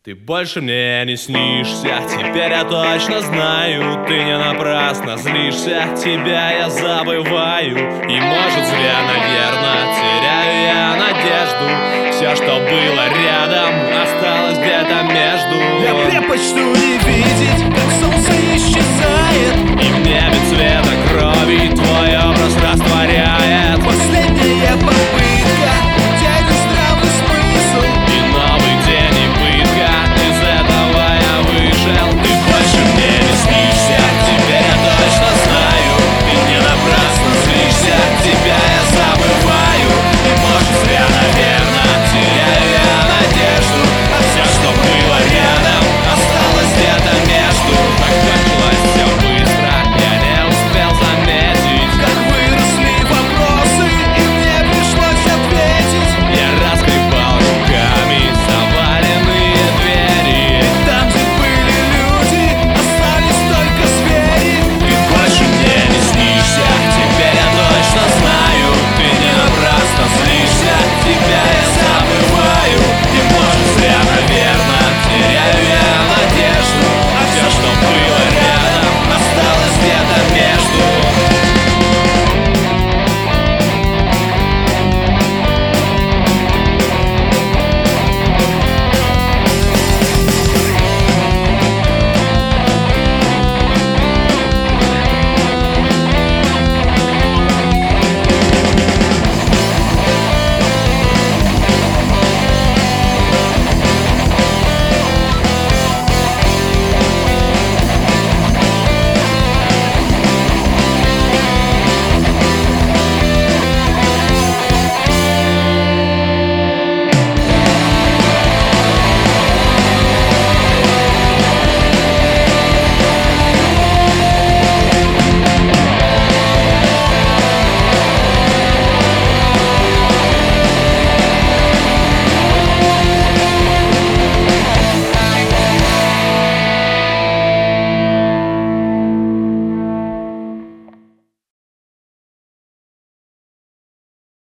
Ты больше мне не снишься, теперь я точно знаю. Ты не напрасно злишься, тебя я забываю. И может зря, наверное, теряю я надежду. Все, что было рядом, осталось где-то между. Я предпочту не видеть, как солнце исчезает, И мне